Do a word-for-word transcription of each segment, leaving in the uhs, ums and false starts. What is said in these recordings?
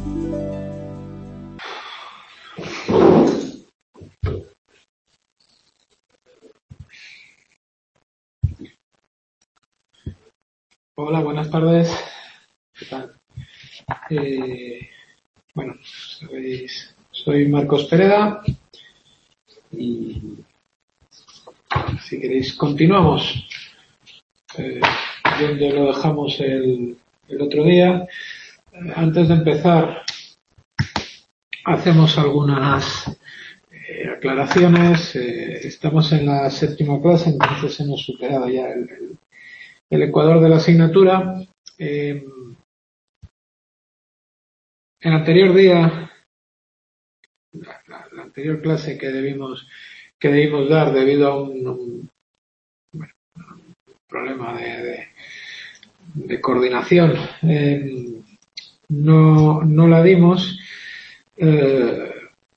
Hola, buenas tardes. ¿Qué tal? Eh, bueno, sabéis, soy Marcos Pereda y si queréis continuamos eh, donde lo dejamos el, el otro día. Eh, antes de empezar, hacemos algunas eh, aclaraciones. Eh, estamos en la séptima clase, entonces hemos superado ya el, el, el ecuador de la asignatura. Eh, el anterior día, la, la, la anterior clase que debimos que debimos dar debido a un, un, bueno, un problema de, de, de coordinación, eh, no, no la dimos. Eh,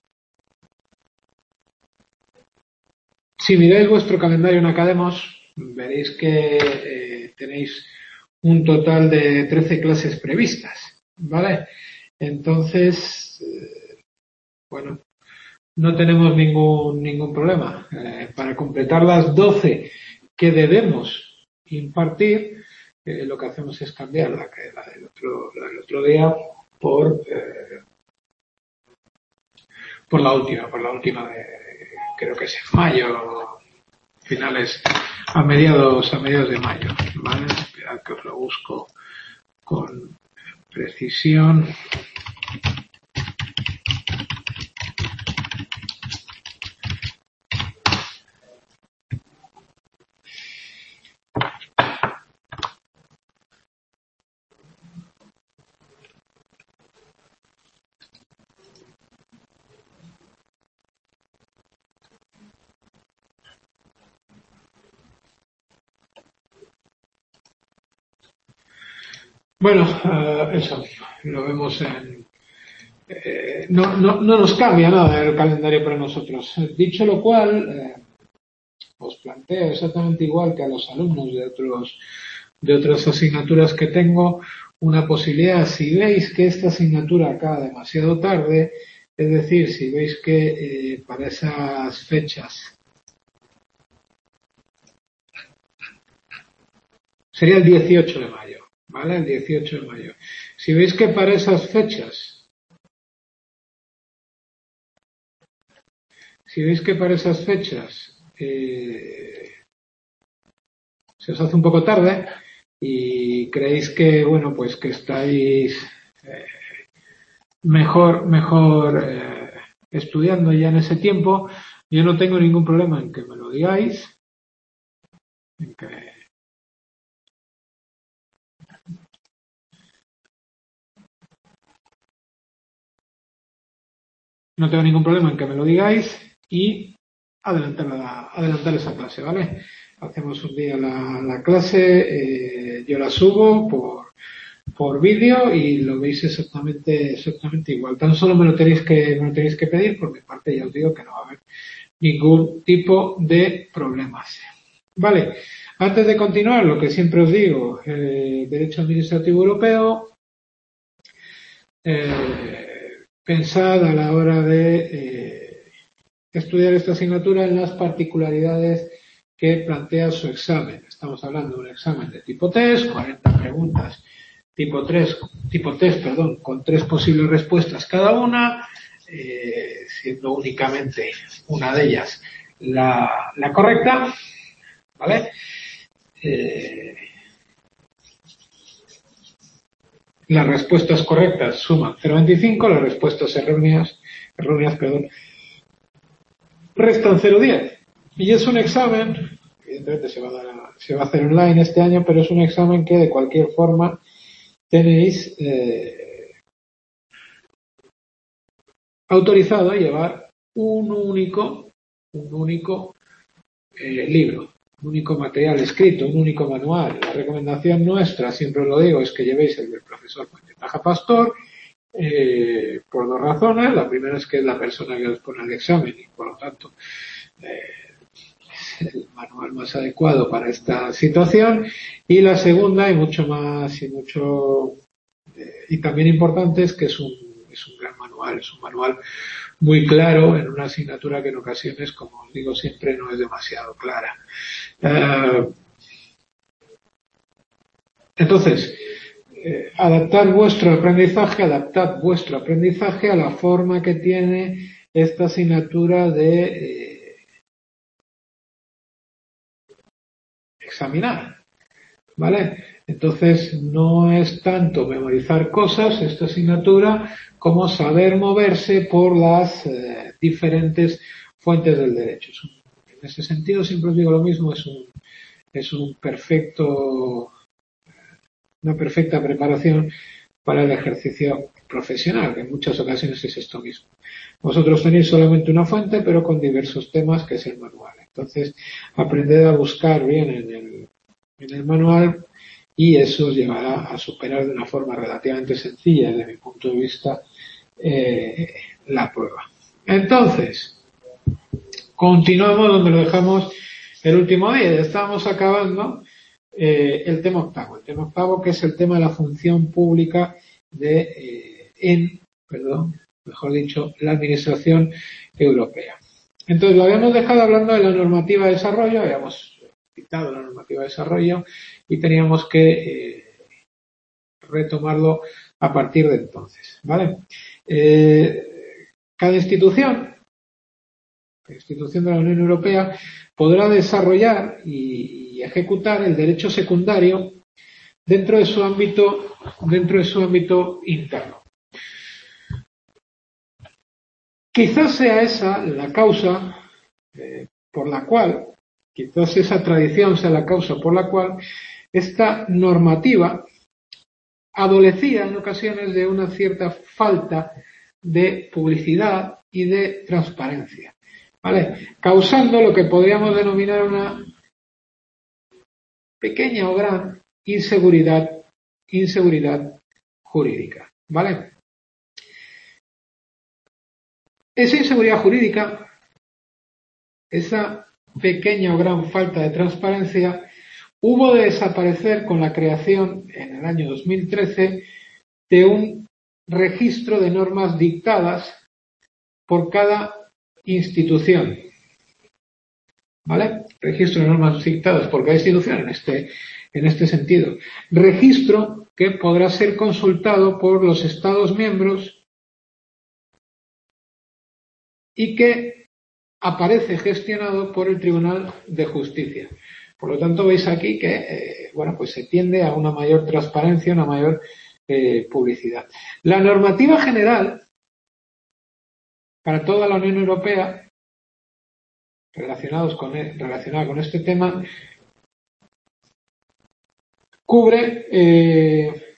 si miráis vuestro calendario en Academos, veréis que eh, tenéis un total de trece clases previstas, ¿vale? Entonces, eh, bueno, no tenemos ningún ningún problema. Eh, para completar las doce que debemos impartir, eh, lo que hacemos es cambiar la, la, del, otro, la del otro día por eh, por la última, por la última de, creo que es en mayo, finales, a mediados, a mediados de mayo, ¿vale? Esperad que os lo busco con precisión. Bueno, uh, eso, lo vemos en... Eh, no, no, no nos cambia nada el calendario para nosotros. Dicho lo cual, eh, os planteo exactamente igual que a los alumnos de otros de otras asignaturas que tengo, una posibilidad. Si veis que esta asignatura acaba demasiado tarde, es decir, si veis que eh, para esas fechas sería el dieciocho de mayo, ¿vale? El dieciocho de mayo. Si veis que para esas fechas, si veis que para esas fechas eh, se os hace un poco tarde y creéis que, bueno, pues que estáis eh, mejor, mejor eh, estudiando ya en ese tiempo, yo no tengo ningún problema en que me lo digáis, en que no tengo ningún problema en que me lo digáis y adelantar, la, adelantar esa clase, ¿vale? Hacemos un día la, la clase, eh, yo la subo por, por vídeo y lo veis exactamente, exactamente igual. Tan solo me lo tenéis que, me lo tenéis que pedir, por mi parte ya os digo que no va a haber ningún tipo de problemas. Vale, antes de continuar, lo que siempre os digo, eh, Derecho Administrativo Europeo, eh, pensad a la hora de eh, estudiar esta asignatura en las particularidades que plantea su examen. Estamos hablando de un examen de tipo test, cuarenta preguntas, tipo tres, tipo test, perdón, con tres posibles respuestas cada una, eh, siendo únicamente una de ellas la, la correcta, ¿vale? Eh, las respuestas correctas suman cero coma veinticinco, las respuestas erróneas, erróneas, perdón, restan cero coma diez. Y es un examen, evidentemente se va, a dar a, se va a hacer online este año, pero es un examen que de cualquier forma tenéis eh, autorizado a llevar un único, un único eh, libro, un único material escrito, un único manual. La recomendación nuestra, siempre os lo digo, es que llevéis el del profesor Taja Pastor, eh, por dos razones. La primera es que es la persona que os pone el examen y por lo tanto eh, es el manual más adecuado para esta situación. Y la segunda, y mucho más, y mucho, eh, y también importante, es que es un es un gran manual, es un manual muy claro en una asignatura que en ocasiones, como os digo siempre, no es demasiado clara. Uh, entonces, eh, adaptar vuestro aprendizaje, adaptar vuestro aprendizaje a la forma que tiene esta asignatura de eh, examinar, ¿vale? Entonces, no es tanto memorizar cosas, esta asignatura, como saber moverse por las eh, diferentes fuentes del derecho. En ese sentido, siempre os digo lo mismo, es un, es un perfecto, una perfecta preparación para el ejercicio profesional, que en muchas ocasiones es esto mismo. Vosotros tenéis solamente una fuente, pero con diversos temas, que es el manual. Entonces, aprended a buscar bien en el, en el manual, y eso os llevará a superar de una forma relativamente sencilla, desde mi punto de vista, eh, la prueba. Entonces, continuamos donde lo dejamos el último día. Ya estábamos acabando eh, el tema octavo. El tema octavo, que es el tema de la función pública de eh, en, perdón, mejor dicho, la Administración Europea. Entonces, lo habíamos dejado hablando de la normativa de desarrollo, habíamos citado la normativa de desarrollo y teníamos que eh, retomarlo a partir de entonces, ¿vale? Eh, cada institución, la institución de la Unión Europea, podrá desarrollar y, y ejecutar el derecho secundario dentro de su ámbito, dentro de su ámbito interno. Quizás sea esa la causa eh, por la cual, quizás esa tradición sea la causa por la cual esta normativa adolecía en ocasiones de una cierta falta de publicidad y de transparencia, ¿vale? Causando lo que podríamos denominar una pequeña o gran inseguridad, inseguridad jurídica, ¿vale? Esa inseguridad jurídica, esa pequeña o gran falta de transparencia, hubo de desaparecer con la creación en el año dos mil trece de un registro de normas dictadas por cada institución, ¿vale? Registro de normas dictadas por cada institución en este, en este sentido. Registro que podrá ser consultado por los Estados miembros y que aparece gestionado por el Tribunal de Justicia. Por lo tanto, veis aquí que, eh, bueno, pues se tiende a una mayor transparencia, una mayor eh, publicidad. La normativa general para toda la Unión Europea, relacionados con, relacionada con este tema, cubre eh,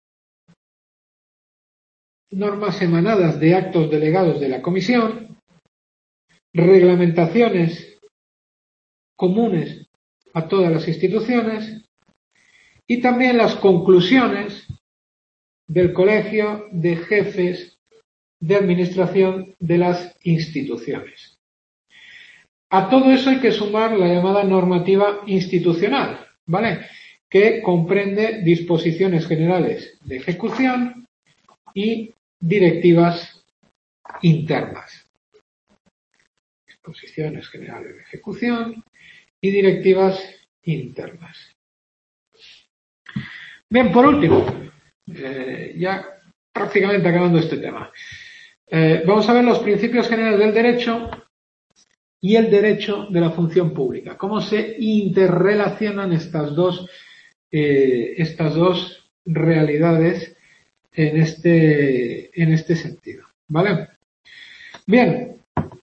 normas emanadas de actos delegados de la Comisión, reglamentaciones comunes a todas las instituciones y también las conclusiones del Colegio de Jefes de Administración de las instituciones. A todo eso hay que sumar la llamada normativa institucional, ¿vale? Que comprende disposiciones generales de ejecución y directivas internas. Disposiciones generales de ejecución y directivas internas. Bien, por último, eh, ya prácticamente acabando este tema, eh, vamos a ver los principios generales del derecho y el derecho de la función pública. Cómo se interrelacionan estas dos, eh, estas dos realidades en este, en este sentido, ¿vale? Bien.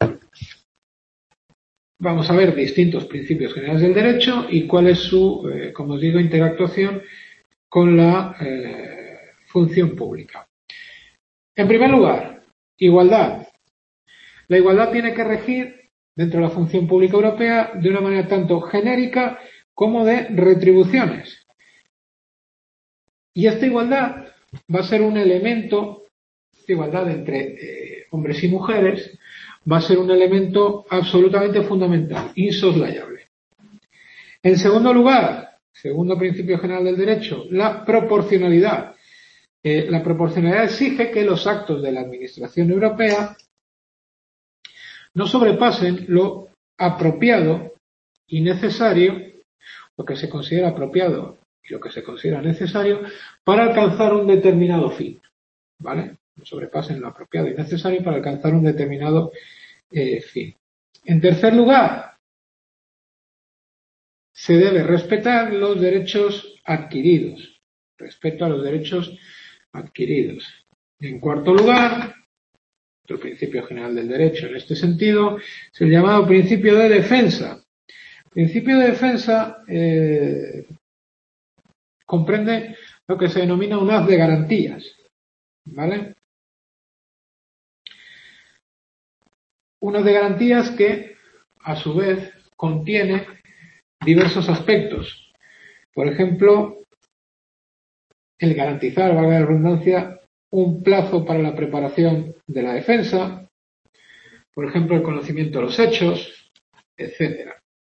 Vamos a ver distintos principios generales del derecho y cuál es su, eh, como os digo, interactuación con la eh, función pública. En primer lugar, igualdad. La igualdad tiene que regir dentro de la función pública europea de una manera tanto genérica como de retribuciones. Y esta igualdad va a ser un elemento, esta igualdad entre eh, hombres y mujeres, va a ser un elemento absolutamente fundamental, insoslayable. En segundo lugar, segundo principio general del derecho, la proporcionalidad. Eh, la proporcionalidad exige que los actos de la Administración Europea no sobrepasen lo apropiado y necesario, lo que se considera apropiado y lo que se considera necesario para alcanzar un determinado fin, ¿vale? No sobrepasen lo apropiado y necesario para alcanzar un determinado eh, fin. En tercer lugar, se debe respetar los derechos adquiridos, respeto a los derechos adquiridos. En cuarto lugar, el principio general del derecho en este sentido es el llamado principio de defensa. El principio de defensa eh, comprende lo que se denomina un haz de garantías, ¿vale? Un haz de garantías que, a su vez, contiene diversos aspectos. Por ejemplo, el garantizar, valga la redundancia, un plazo para la preparación de la defensa, por ejemplo, el conocimiento de los hechos, etcétera.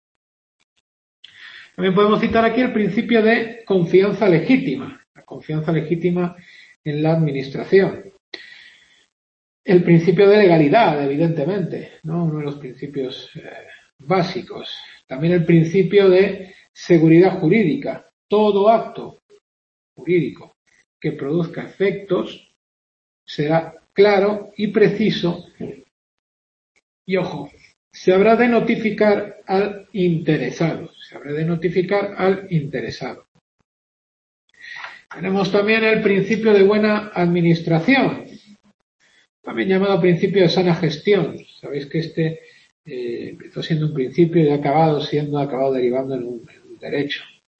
También podemos citar aquí el principio de confianza legítima, la confianza legítima en la administración. El principio de legalidad, evidentemente, ¿no? Uno de los principios eh, básicos. También el principio de seguridad jurídica. Todo acto jurídico que produzca efectos será claro y preciso y, ojo, se habrá de notificar al interesado. Se habrá de notificar al interesado. Tenemos también el principio de buena administración, también llamado principio de sana gestión. Sabéis que este eh, empezó siendo un principio y ha acabado siendo, ha acabado derivando en un, en un derecho.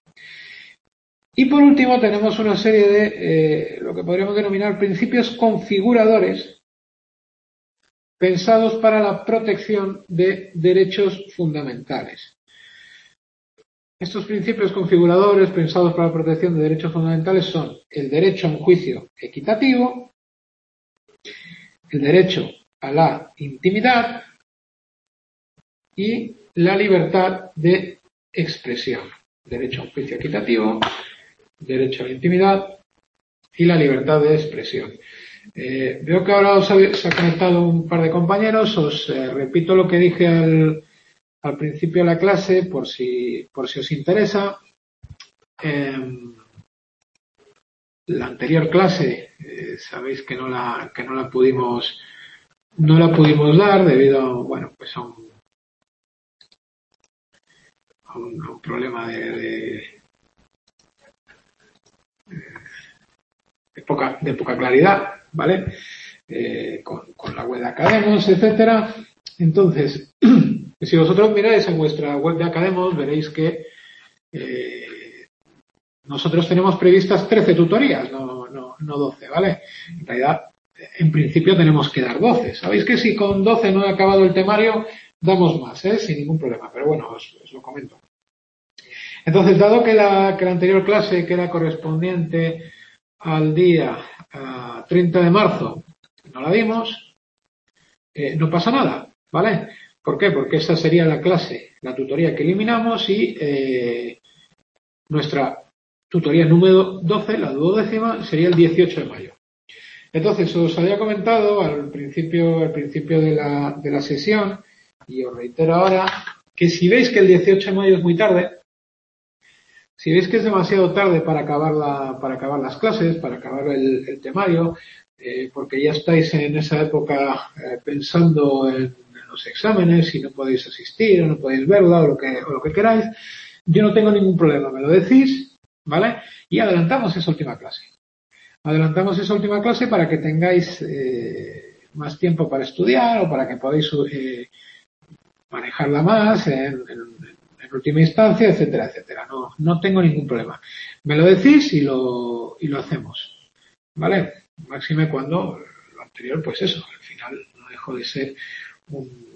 Y por último tenemos una serie de eh, lo que podríamos denominar principios configuradores pensados para la protección de derechos fundamentales. Estos principios configuradores pensados para la protección de derechos fundamentales son el derecho a un juicio equitativo, el derecho a la intimidad y la libertad de expresión. Derecho a un juicio equitativo, derecho a la intimidad y la libertad de expresión. Eh, veo que ahora os ha, se ha conectado un par de compañeros. Os eh, repito lo que dije al, al principio de la clase por si, por si os interesa. Eh, la anterior clase eh, sabéis que no la que no la pudimos no la pudimos dar debido a, bueno, pues a un, a un, a un problema de, de de poca de poca claridad, ¿vale? Eh, con, con la web de Academos, etcétera. Entonces, si vosotros miráis en vuestra web de Academos, veréis que eh, nosotros tenemos previstas trece tutorías, no, no, no doce, ¿vale? En realidad, en principio tenemos que dar doce. Sabéis que si con doce no he acabado el temario, damos más, ¿eh? Sin ningún problema, pero bueno, os, os lo comento. Entonces, dado que la, que la anterior clase, que era correspondiente al día uh, treinta de marzo, no la dimos, eh, no pasa nada, ¿vale? ¿Por qué? Porque esa sería la clase, la tutoría que eliminamos y eh, nuestra tutoría número doce, la duodécima, sería el dieciocho de mayo. Entonces, os había comentado al principio, al principio de la, de la sesión, y os reitero ahora, que si veis que el dieciocho de mayo es muy tarde, si veis que es demasiado tarde para acabar, la, para acabar las clases, para acabar el, el temario, eh, porque ya estáis en esa época eh, pensando en, en los exámenes y no podéis asistir o no podéis verla o lo que, o lo que queráis, yo no tengo ningún problema, me lo decís, ¿vale? Y adelantamos esa última clase. Adelantamos esa última clase para que tengáis eh, más tiempo para estudiar o para que podáis eh, manejarla más en, en, en última instancia, etcétera, etcétera. No, no tengo ningún problema. Me lo decís y lo, y lo hacemos, ¿vale? Máxime cuando lo anterior, pues eso, al final no dejó de ser un,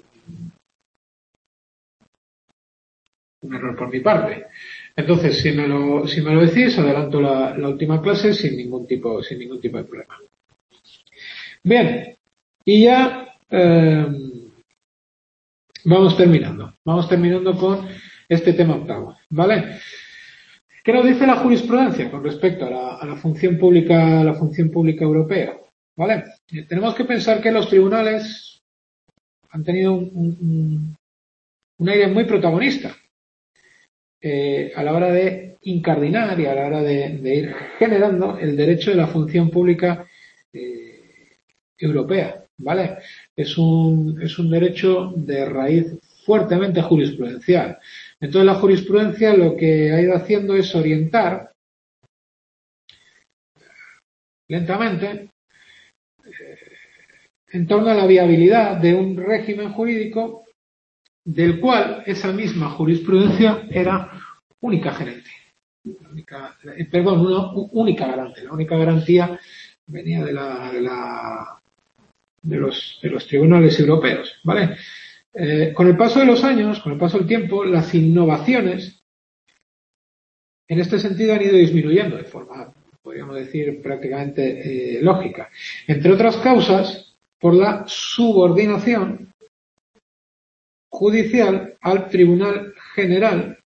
un error por mi parte. Entonces, si me lo, si me lo decís, adelanto la, la última clase sin ningún tipo, sin ningún tipo de problema. Bien, y ya eh, vamos terminando. Vamos terminando con este tema octavo, ¿vale? ¿Qué nos dice la jurisprudencia con respecto a la, a la función pública, a la función pública europea? ¿Vale? Eh, tenemos que pensar que los tribunales han tenido un, un, un aire muy protagonista eh, a la hora de incardinar y a la hora de, de ir generando el derecho de la función pública eh, europea, ¿vale? Es un, es un derecho de raíz fuertemente jurisprudencial. Entonces la jurisprudencia lo que ha ido haciendo es orientar lentamente eh, en torno a la viabilidad de un régimen jurídico del cual esa misma jurisprudencia era única gerente. Única, eh, perdón, una única garante. La única garantía venía de la, de la de los, de los tribunales europeos, ¿vale? Eh, con el paso de los años, con el paso del tiempo, las innovaciones en este sentido han ido disminuyendo de forma, podríamos decir, prácticamente eh, lógica. Entre otras causas, por la subordinación judicial al Tribunal General,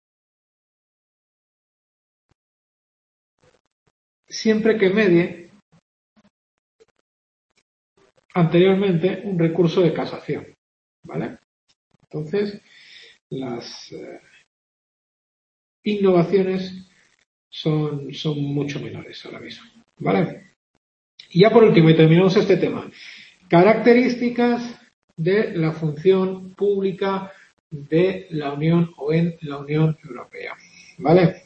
siempre que medie anteriormente un recurso de casación, ¿vale? Entonces, las eh, innovaciones son, son mucho menores ahora mismo, ¿vale? Y ya por último, y terminamos este tema, características de la función pública de la Unión o en la Unión Europea, ¿vale?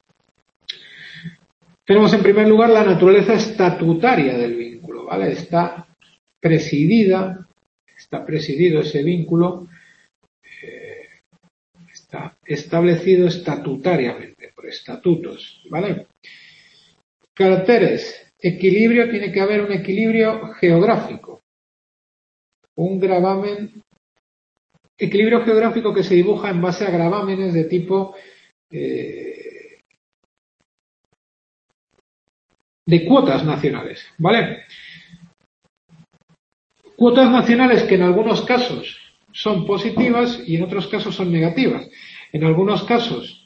Tenemos en primer lugar la naturaleza estatutaria del vínculo, ¿vale? Está presidida, está presidido ese vínculo, eh, está establecido estatutariamente, por estatutos, ¿vale? Caracteres. Equilibrio, tiene que haber un equilibrio geográfico. Un gravamen, equilibrio geográfico que se dibuja en base a gravámenes de tipo eh, de cuotas nacionales, ¿vale? Cuotas nacionales que en algunos casos son positivas y en otros casos son negativas. En algunos casos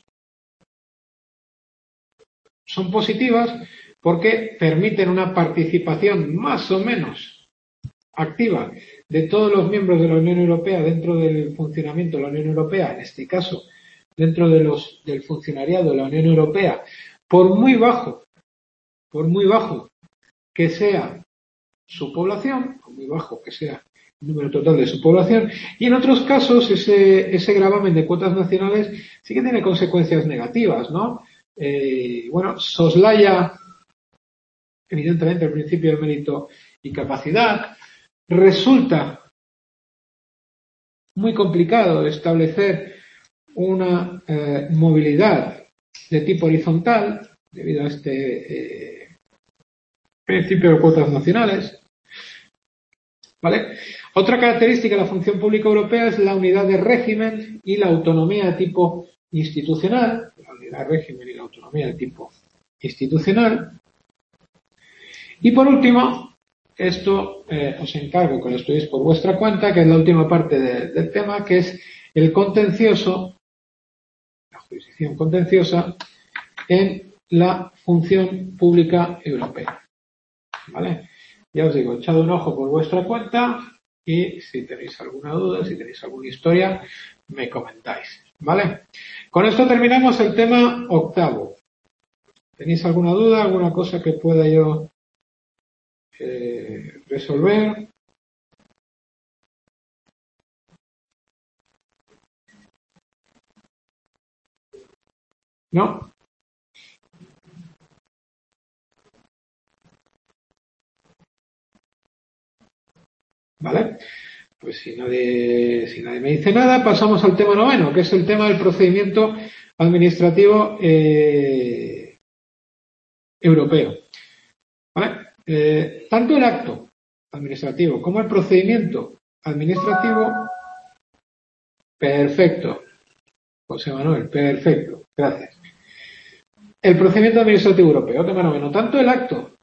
son positivas porque permiten una participación más o menos activa de todos los miembros de la Unión Europea dentro del funcionamiento de la Unión Europea, en este caso dentro de los, del funcionariado de la Unión Europea, por muy bajo, por muy bajo que sea su población, por muy bajo que sea el número total de su población, y en otros casos ese, ese gravamen de cuotas nacionales sí que tiene consecuencias negativas, ¿no? Eh, bueno, soslaya evidentemente el principio del mérito y capacidad. Resulta muy complicado establecer una eh, movilidad de tipo horizontal debido a este eh, principio de cuotas nacionales, ¿vale? Otra característica de la función pública europea es la unidad de régimen y la autonomía de tipo institucional, la unidad de régimen y la autonomía de tipo institucional. Y por último, esto eh, os encargo que lo estudiéis por vuestra cuenta, que es la última parte de, del tema, que es el contencioso, la jurisdicción contenciosa en la función pública europea. ¿Vale? Ya os digo, echad un ojo por vuestra cuenta y si tenéis alguna duda, si tenéis alguna historia, me comentáis. ¿Vale? Con esto terminamos el tema octavo. ¿Tenéis alguna duda, alguna cosa que pueda yo eh, resolver? ¿No? ¿Vale? Pues si nadie, si nadie me dice nada, pasamos al tema noveno, que es el tema del procedimiento administrativo eh, europeo. ¿Vale? Eh, tanto el acto administrativo como el procedimiento administrativo, perfecto. José Manuel, perfecto, gracias. El procedimiento administrativo europeo, tema noveno, tanto el acto,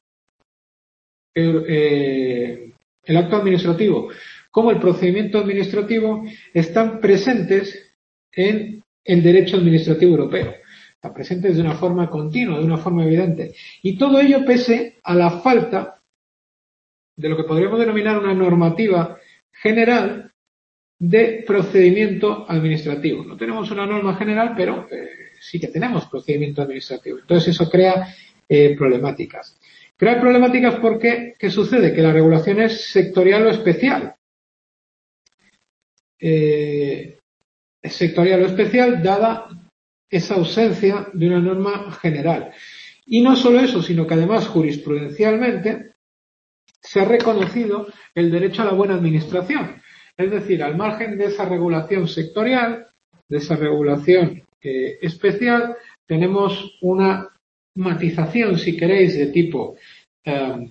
eh, el acto administrativo como el procedimiento administrativo están presentes en el derecho administrativo europeo. Está presente de una forma continua, de una forma evidente. Y todo ello pese a la falta de lo que podríamos denominar una normativa general de procedimiento administrativo. No tenemos una norma general, pero eh, sí que tenemos procedimiento administrativo. Entonces eso crea eh, problemáticas. Crea problemáticas porque, ¿qué sucede? Que la regulación es sectorial o especial. Eh, es sectorial o especial dada esa ausencia de una norma general. Y no solo eso, sino que además jurisprudencialmente se ha reconocido el derecho a la buena administración. Es decir, al margen de esa regulación sectorial, de esa regulación eh, especial, tenemos una matización, si queréis, de tipo eh,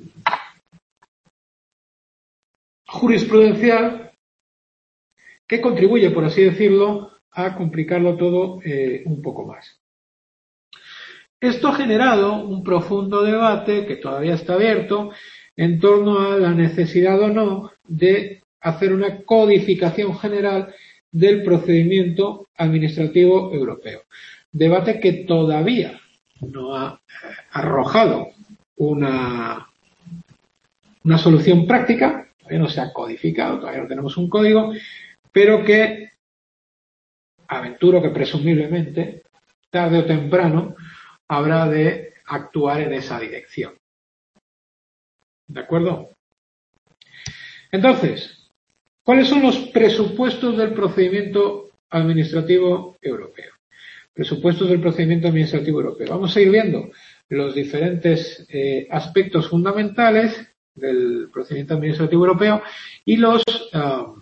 jurisprudencial que contribuye, por así decirlo, a complicarlo todo eh, un poco más. Esto ha generado un profundo debate que todavía está abierto en torno a la necesidad o no de hacer una codificación general del procedimiento administrativo europeo. Debate que todavía no ha arrojado una, una solución práctica, todavía no se ha codificado, todavía no tenemos un código, pero que aventuro que presumiblemente, tarde o temprano, habrá de actuar en esa dirección. ¿De acuerdo? Entonces, ¿cuáles son los presupuestos del procedimiento administrativo europeo? Presupuestos del procedimiento administrativo europeo. Vamos a ir viendo los diferentes eh, aspectos fundamentales del procedimiento administrativo europeo y los uh,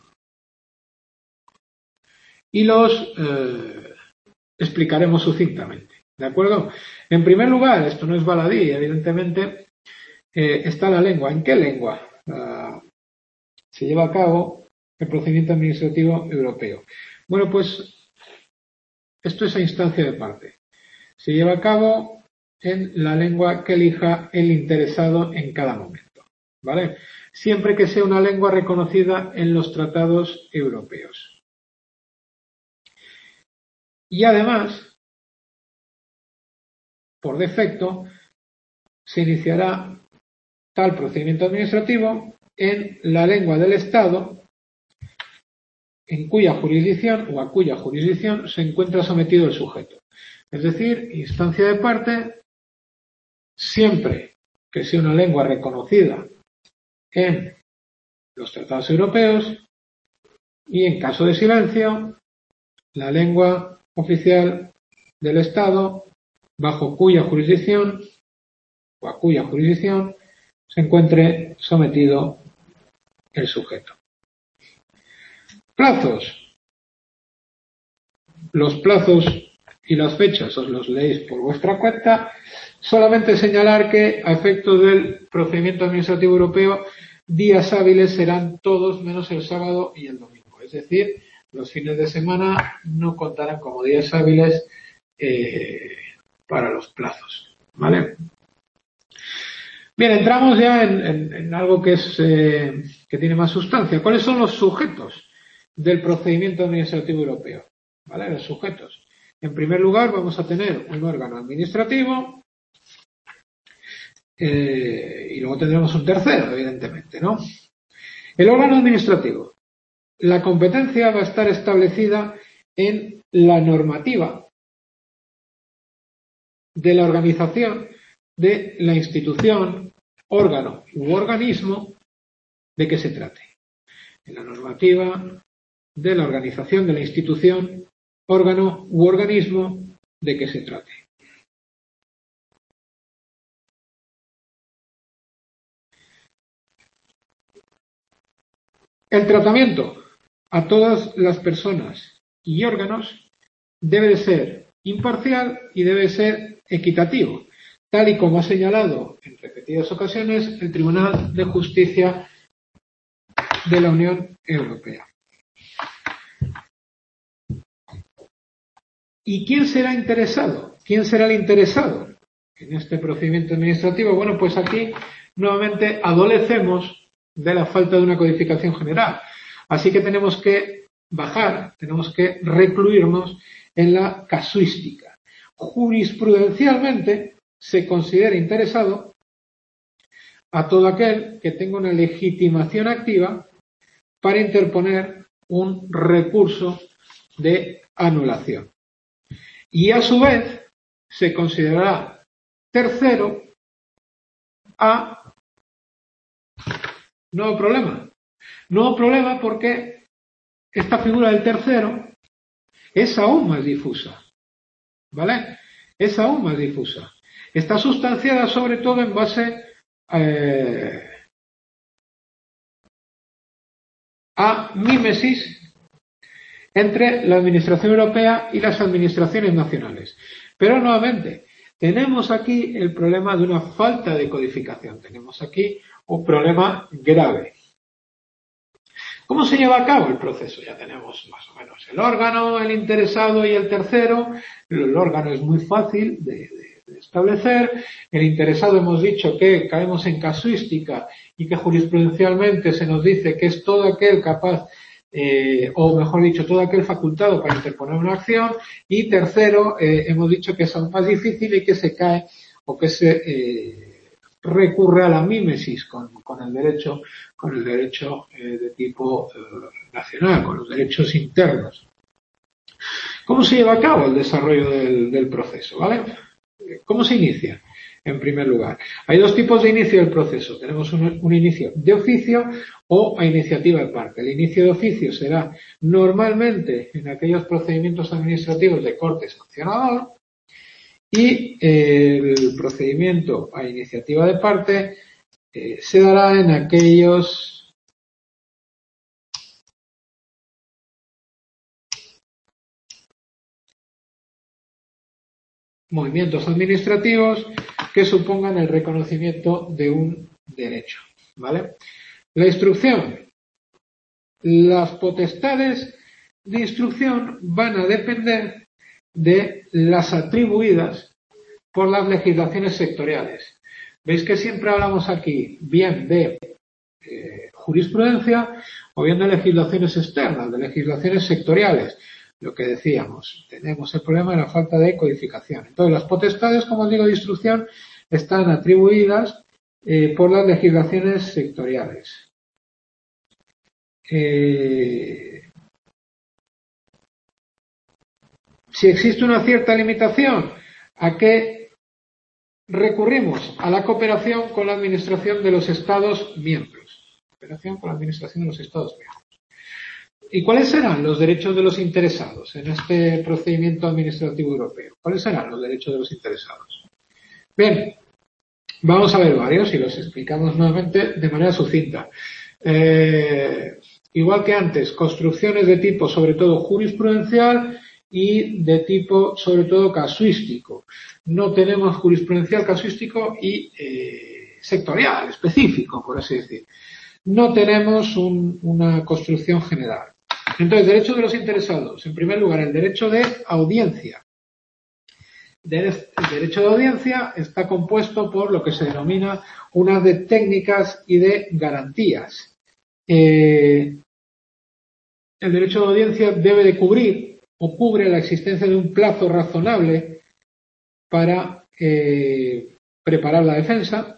y los eh, explicaremos sucintamente. ¿De acuerdo? En primer lugar, esto no es baladí, evidentemente, eh, está la lengua. ¿En qué lengua uh, se lleva a cabo el procedimiento administrativo europeo? Bueno, pues esto es a instancia de parte. Se lleva a cabo en la lengua que elija el interesado en cada momento, ¿vale? Siempre que sea una lengua reconocida en los tratados europeos. Y además, por defecto, se iniciará tal procedimiento administrativo en la lengua del Estado en cuya jurisdicción o a cuya jurisdicción se encuentra sometido el sujeto. Es decir, instancia de parte, siempre que sea una lengua reconocida en los tratados europeos y en caso de silencio, la lengua oficial del Estado bajo cuya jurisdicción o a cuya jurisdicción se encuentre sometido el sujeto. Plazos. Los plazos y las fechas os los leéis por vuestra cuenta. Solamente señalar que a efectos del procedimiento administrativo europeo, días hábiles serán todos menos el sábado y el domingo. Es decir, los fines de semana no contarán como días hábiles eh, para los plazos. ¿Vale? Bien, entramos ya en, en, en algo que, es, eh, que tiene más sustancia. ¿Cuáles son los sujetos del procedimiento administrativo europeo? ¿Vale? Los sujetos. En primer lugar, vamos a tener un órgano administrativo eh, y luego tendremos un tercero, evidentemente, ¿no? El órgano administrativo. La competencia va a estar establecida en la normativa de la organización de la institución, órgano u organismo de que se trate. En la normativa de la organización de la institución, órgano u organismo de que se trate. El tratamiento a todas las personas y órganos debe de ser imparcial y debe ser equitativo, tal y como ha señalado en repetidas ocasiones el Tribunal de Justicia de la Unión Europea. ¿Y quién será interesado? ¿Quién será el interesado en este procedimiento administrativo? Bueno, pues aquí nuevamente adolecemos de la falta de una codificación general. Así que tenemos que bajar, tenemos que recluirnos en la casuística. jurisprudencialmente se considera interesado a todo aquel que tenga una legitimación activa para interponer un recurso de anulación. Y a su vez se considerará tercero a nuevo problema. Nuevo problema porque esta figura del tercero es aún más difusa, ¿vale? Es aún más difusa. Está sustanciada sobre todo en base eh, a mímesis entre la Administración Europea y las administraciones nacionales. Pero nuevamente, tenemos aquí el problema de una falta de codificación. Tenemos aquí un problema grave. ¿Cómo se lleva a cabo el proceso? Ya tenemos más o menos el órgano, el interesado y el tercero. El órgano es muy fácil de, de, de establecer. El interesado hemos dicho que caemos en casuística y que jurisprudencialmente se nos dice que es todo aquel capaz, eh, o mejor dicho, todo aquel facultado para interponer una acción. Y tercero, eh, hemos dicho que es aún más difícil y que se cae o que se eh, recurre a la mímesis con, con el derecho, con el derecho eh, de tipo eh, nacional, con los derechos internos. ¿Cómo se lleva a cabo el desarrollo del, del proceso? ¿Vale? ¿Cómo se inicia? En primer lugar, hay dos tipos de inicio del proceso. Tenemos un, un inicio de oficio o a iniciativa de parte. El inicio de oficio será normalmente en aquellos procedimientos administrativos de corte sancionador. Y el procedimiento a iniciativa de parte eh, se dará en aquellos movimientos administrativos que supongan el reconocimiento de un derecho, ¿vale? La instrucción. Las potestades de instrucción van a depender de las atribuidas por las legislaciones sectoriales. Veis que siempre hablamos aquí bien de eh, jurisprudencia o bien de legislaciones externas, de legislaciones sectoriales. Lo que decíamos, tenemos el problema de la falta de codificación. Entonces, las potestades, como os digo, de instrucción están atribuidas eh, por las legislaciones sectoriales. Eh, Si existe una cierta limitación, ¿a qué recurrimos? A la cooperación con la Administración de los Estados miembros. Cooperación con la Administración de los Estados miembros. ¿Y cuáles serán los derechos de los interesados en este procedimiento administrativo europeo? ¿Cuáles serán los derechos de los interesados? Bien, vamos a ver varios y los explicamos nuevamente de manera sucinta. Eh, igual que antes, construcciones de tipo sobre todo jurisprudencial y de tipo, sobre todo, casuístico. No tenemos jurisprudencial, casuístico y eh, sectorial, específico, por así decir. No tenemos un, una construcción general. Entonces, derechos de los interesados. En primer lugar, el derecho de audiencia. El derecho de audiencia está compuesto por lo que se denomina unas de técnicas y de garantías. Eh, el derecho de audiencia debe de cubrir o cubre la existencia de un plazo razonable para eh, preparar la defensa,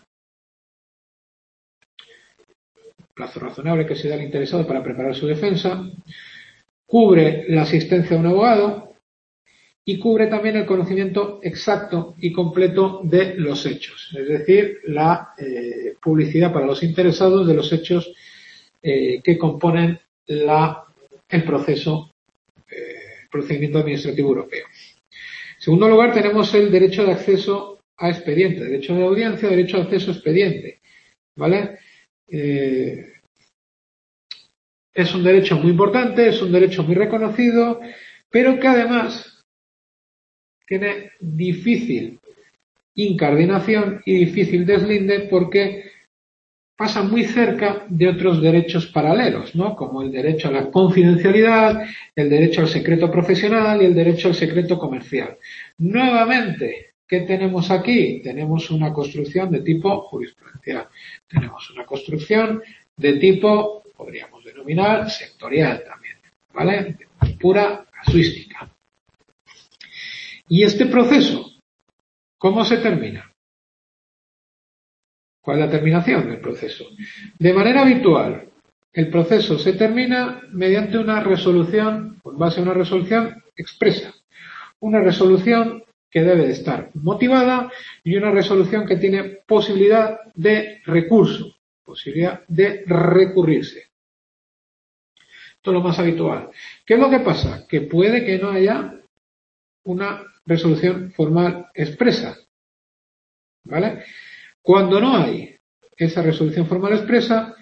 plazo razonable que se da al interesado para preparar su defensa, cubre la asistencia de un abogado y cubre también el conocimiento exacto y completo de los hechos, es decir, la eh, publicidad para los interesados de los hechos eh, que componen la, el proceso procedimiento administrativo europeo. En segundo lugar, tenemos el derecho de acceso a expediente, derecho de audiencia, derecho de acceso a expediente, ¿vale? Eh, es un derecho muy importante, es un derecho muy reconocido, pero que además tiene difícil incardinación y difícil deslinde porque pasa muy cerca de otros derechos paralelos, ¿no? Como el derecho a la confidencialidad, el derecho al secreto profesional y el derecho al secreto comercial. Nuevamente, ¿qué tenemos aquí? Tenemos una construcción de tipo jurisprudencial. Tenemos una construcción de tipo, podríamos denominar, sectorial también, ¿vale? Pura casuística. ¿Y este proceso cómo se termina? ¿Cuál es la terminación del proceso? De manera habitual, el proceso se termina mediante una resolución, con base a una resolución expresa. Una resolución que debe de estar motivada y una resolución que tiene posibilidad de recurso, posibilidad de recurrirse. Esto es lo más habitual. ¿Qué es lo que pasa? Que puede que no haya una resolución formal expresa. ¿Vale? Cuando no hay esa resolución formal expresa,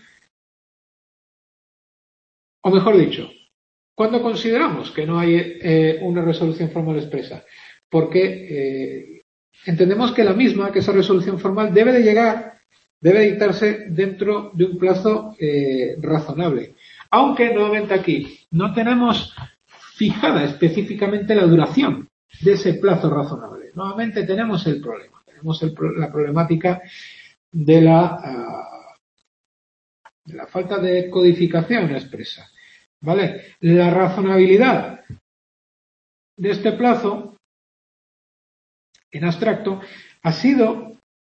o mejor dicho, cuando consideramos que no hay eh, una resolución formal expresa, porque eh, entendemos que la misma, que esa resolución formal debe de llegar, debe dictarse dentro de un plazo eh, razonable. Aunque, nuevamente aquí, no tenemos fijada específicamente la duración de ese plazo razonable. Nuevamente tenemos el problema, tenemos el, la problemática de la, uh, de la falta de codificación expresa. ¿Vale? La razonabilidad de este plazo, en abstracto, ha sido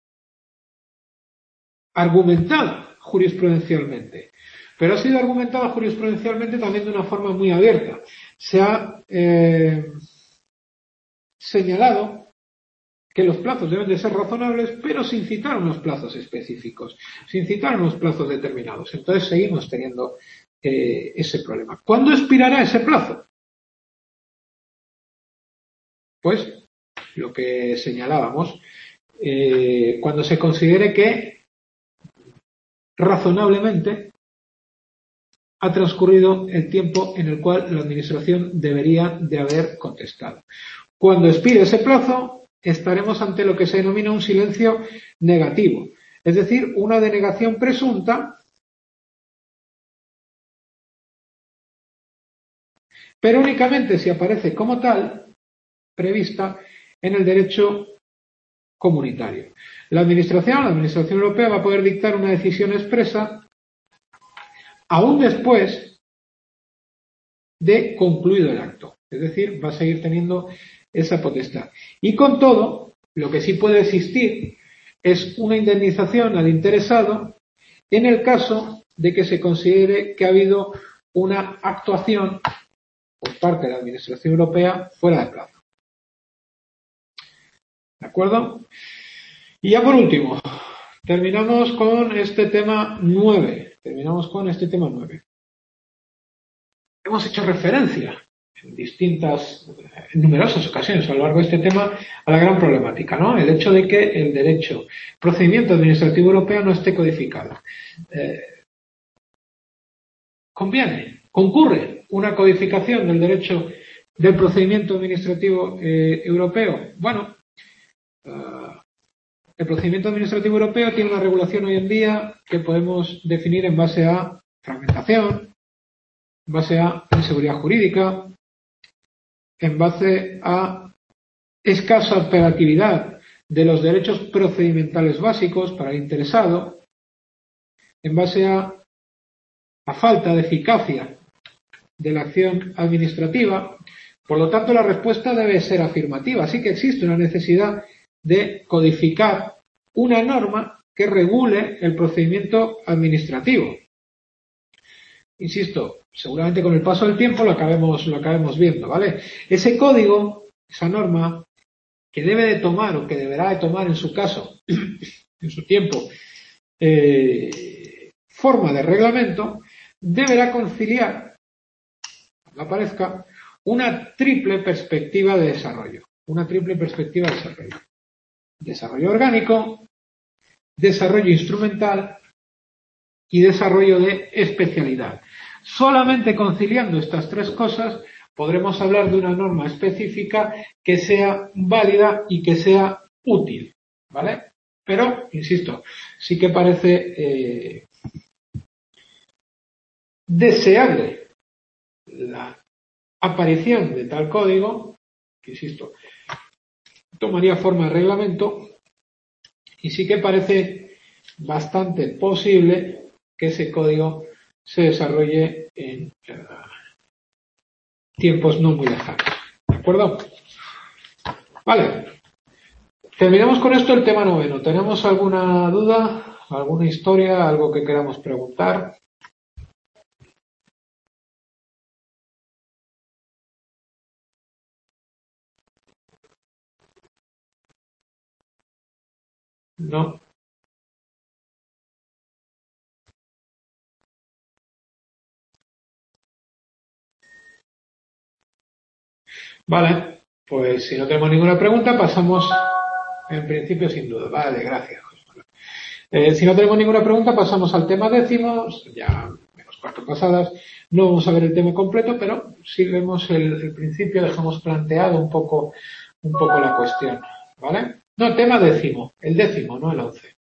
argumentada jurisprudencialmente. Pero ha sido argumentada jurisprudencialmente también de una forma muy abierta. Se ha eh, señalado que los plazos deben de ser razonables, pero sin citar unos plazos específicos, sin citar unos plazos determinados. Entonces seguimos teniendo eh, ese problema. ¿Cuándo expirará ese plazo? Pues lo que señalábamos, eh, cuando se considere que razonablemente ha transcurrido el tiempo en el cual la Administración debería de haber contestado. Cuando expire ese plazo, estaremos ante lo que se denomina un silencio negativo, es decir, una denegación presunta, pero únicamente si aparece como tal, prevista en el derecho comunitario. La Administración, la Administración Europea, va a poder dictar una decisión expresa aún después de concluido el acto. Es decir, va a seguir teniendo esa potestad. Y con todo, lo que sí puede existir es una indemnización al interesado en el caso de que se considere que ha habido una actuación por parte de la Administración Europea fuera de plazo. ¿De acuerdo? Y ya por último, terminamos con este tema nueve. Terminamos con este tema nueve. Hemos hecho referencia en distintas, en numerosas ocasiones a lo largo de este tema a la gran problemática, ¿no? El hecho de que el derecho, procedimiento administrativo europeo no esté codificado. Eh, conviene, concurre una codificación del derecho del procedimiento administrativo eh, europeo. Bueno, uh, el procedimiento administrativo europeo tiene una regulación hoy en día que podemos definir en base a fragmentación, en base a inseguridad jurídica, en base a escasa operatividad de los derechos procedimentales básicos para el interesado, en base a la falta de eficacia de la acción administrativa. Por lo tanto, la respuesta debe ser afirmativa. Así que existe una necesidad de codificar una norma que regule el procedimiento administrativo. Insisto, seguramente con el paso del tiempo lo acabemos, lo acabemos viendo, ¿vale? Ese código, esa norma, que debe de tomar o que deberá de tomar en su caso, en su tiempo, eh, forma de reglamento, deberá conciliar, cuando aparezca, una triple perspectiva de desarrollo. Una triple perspectiva de desarrollo. Desarrollo orgánico, desarrollo instrumental y desarrollo de especialidad. Solamente conciliando estas tres cosas podremos hablar de una norma específica que sea válida y que sea útil, ¿vale? Pero, insisto, sí que parece eh, deseable la aparición de tal código, que, insisto, tomaría forma de reglamento, y sí que parece bastante posible que ese código se desarrolle en uh, tiempos no muy lejanos. ¿De acuerdo? Vale. Terminamos con esto el tema noveno. ¿Tenemos alguna duda, alguna historia, algo que queramos preguntar? No. Vale, pues si no tenemos ninguna pregunta, pasamos, en principio, sin duda. Vale, gracias. Eh, si no tenemos ninguna pregunta, pasamos al tema décimo, ya menos cuarto pasadas. No vamos a ver el tema completo, pero sí vemos el, el principio, dejamos planteado un poco, un poco la cuestión. ¿Vale? No, tema décimo, el décimo, no el once.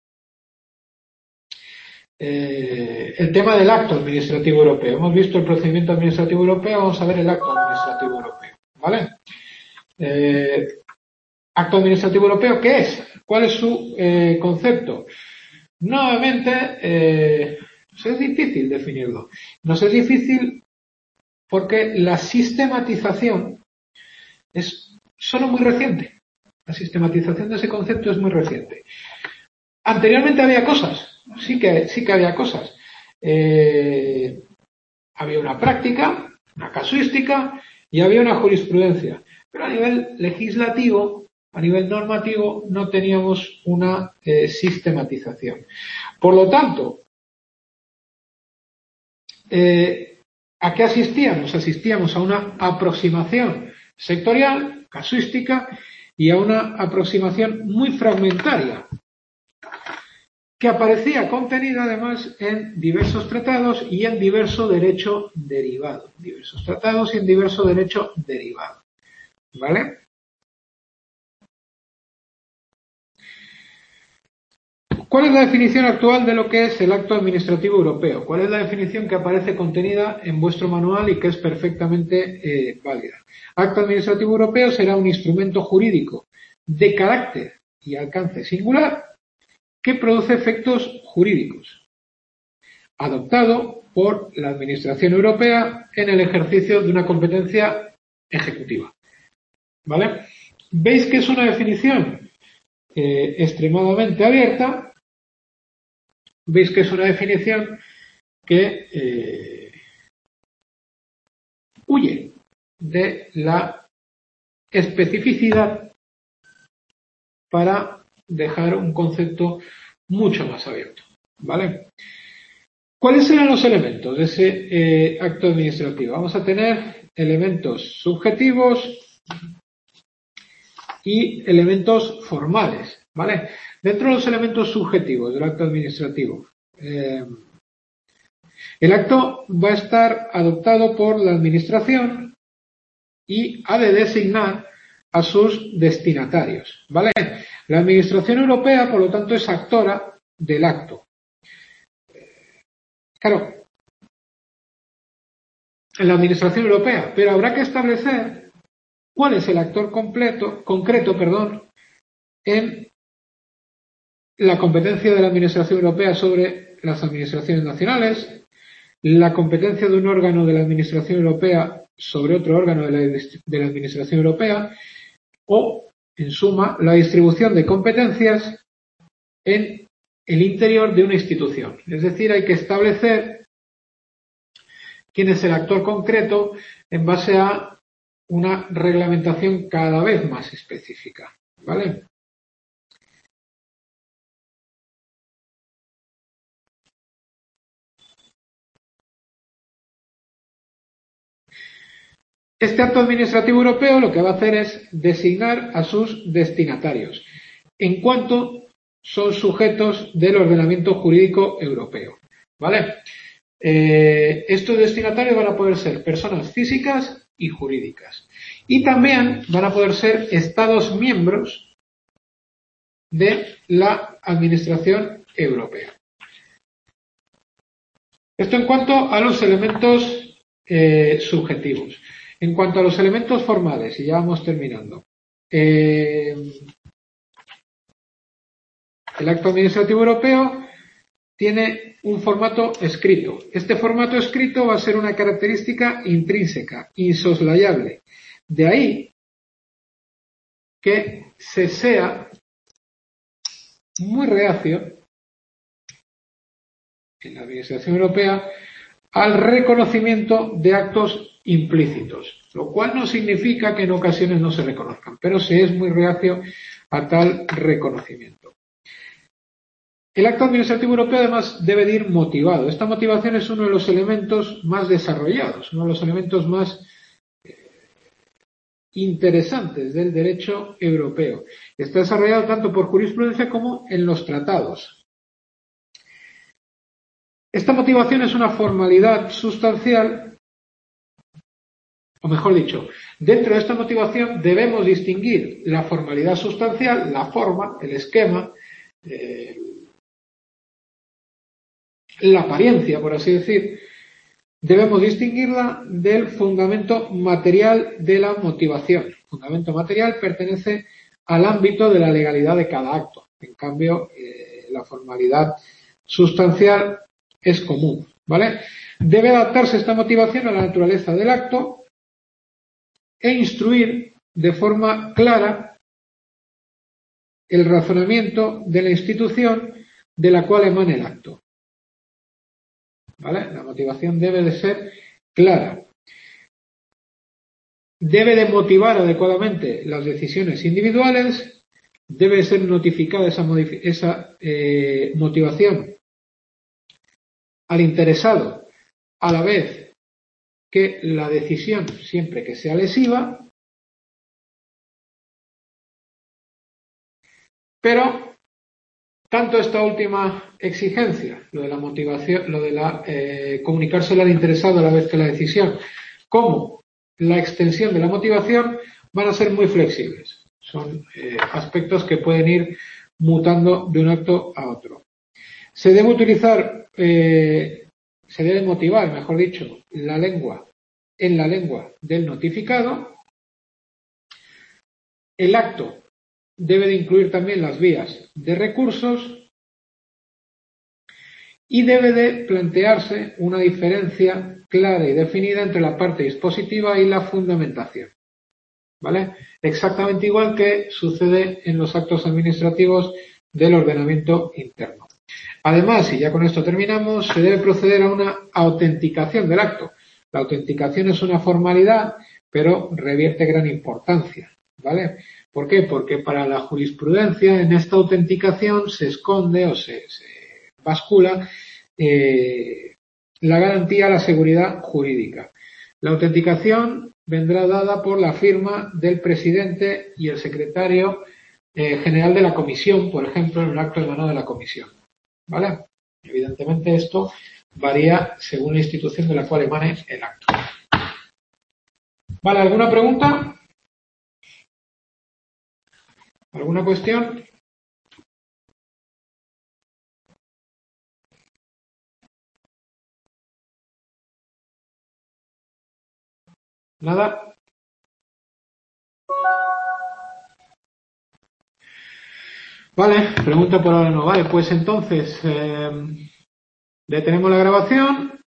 Eh, el tema del acto administrativo europeo. Hemos visto el procedimiento administrativo europeo, vamos a ver el acto administrativo europeo. ¿Vale? Eh, acto administrativo europeo, ¿qué es? ¿Cuál es su eh, concepto? Nuevamente, eh, pues es difícil definirlo. Nos es difícil porque la sistematización es solo muy reciente. La sistematización de ese concepto es muy reciente. Anteriormente había cosas, sí que, sí que había cosas. Eh, había una práctica, una casuística y había una jurisprudencia. Pero a nivel legislativo, a nivel normativo, no teníamos una eh, sistematización. Por lo tanto, eh, ¿a qué asistíamos? Asistíamos a una aproximación sectorial, casuística, y a una aproximación muy fragmentaria, que aparecía contenida además en diversos tratados y en diverso derecho derivado. Diversos tratados y en diverso derecho derivado. ¿Vale? ¿Cuál es la definición actual de lo que es el acto administrativo europeo? ¿Cuál es la definición que aparece contenida en vuestro manual y que es perfectamente eh, válida? Acto administrativo europeo será un instrumento jurídico de carácter y alcance singular que produce efectos jurídicos, adoptado por la Administración Europea en el ejercicio de una competencia ejecutiva. ¿Vale? ¿Veis que es una definición eh, extremadamente abierta? ¿Veis que es una definición que eh, huye de la especificidad para dejar un concepto mucho más abierto? ¿Vale? ¿Cuáles serán los elementos de ese eh, acto administrativo? Vamos a tener elementos subjetivos y elementos formales, ¿vale? Dentro de los elementos subjetivos del acto administrativo, eh, el acto va a estar adoptado por la Administración y ha de designar a sus destinatarios, ¿vale? La Administración Europea, por lo tanto, es actora del acto. Claro, en la Administración Europea, pero habrá que establecer cuál es el actor completo, concreto, perdón, en la competencia de la Administración Europea sobre las administraciones nacionales, la competencia de un órgano de la Administración Europea sobre otro órgano de la, de la Administración Europea o, en suma, la distribución de competencias en el interior de una institución. Es decir, hay que establecer quién es el actor concreto en base a una reglamentación cada vez más específica, ¿vale? Este acto administrativo europeo lo que va a hacer es designar a sus destinatarios, en cuanto son sujetos del ordenamiento jurídico europeo, ¿vale? Eh, estos destinatarios van a poder ser personas físicas y jurídicas. Y también van a poder ser Estados miembros de la Administración Europea. Esto en cuanto a los elementos eh, subjetivos. En cuanto a los elementos formales, y ya vamos terminando. Eh, el acto administrativo europeo tiene un formato escrito. Este formato escrito va a ser una característica intrínseca, insoslayable. De ahí que se sea muy reacio en la Administración Europea al reconocimiento de actos implícitos, lo cual no significa que en ocasiones no se reconozcan, pero se es muy reacio a tal reconocimiento. El acto administrativo europeo además debe de ir motivado. Esta motivación es uno de los elementos más desarrollados, uno de los elementos más interesantes del derecho europeo. Está desarrollado tanto por jurisprudencia como en los tratados. Esta motivación es una formalidad sustancial, o mejor dicho, dentro de esta motivación debemos distinguir la formalidad sustancial, la forma, el esquema, eh, la apariencia, por así decir, debemos distinguirla del fundamento material de la motivación. El fundamento material pertenece al ámbito de la legalidad de cada acto. En cambio, eh, la formalidad sustancial es común, ¿vale? Debe adaptarse esta motivación a la naturaleza del acto e instruir de forma clara el razonamiento de la institución de la cual emana el acto. ¿Vale? La motivación debe de ser clara. Debe de motivar adecuadamente las decisiones individuales. Debe ser notificada esa, esa eh, motivación al interesado a la vez que la decisión, siempre que sea lesiva. Pero tanto esta última exigencia, lo de la motivación, lo de la eh, comunicársela al interesado a la vez que la decisión, como la extensión de la motivación, van a ser muy flexibles. Son eh, aspectos que pueden ir mutando de un acto a otro. Se debe utilizar, eh, se debe motivar, mejor dicho, la lengua en la lengua del notificado. El acto debe de incluir también las vías de recursos y debe de plantearse una diferencia clara y definida entre la parte dispositiva y la fundamentación. ¿Vale? Exactamente igual que sucede en los actos administrativos del ordenamiento interno. Además, y ya con esto terminamos, se debe proceder a una autenticación del acto. La autenticación es una formalidad, pero revierte gran importancia. ¿Vale? ¿Por qué? Porque para la jurisprudencia en esta autenticación se esconde o se, se bascula eh, la garantía a la seguridad jurídica. La autenticación vendrá dada por la firma del presidente y el secretario eh, general de la comisión, por ejemplo, en un acto emanado de la comisión. ¿Vale? Evidentemente esto varía según la institución de la cual emane el acto. ¿Vale? ¿Alguna pregunta? ¿Alguna cuestión? ¿Nada? Vale, pregunta por ahora no. Vale, pues entonces eh, detenemos la grabación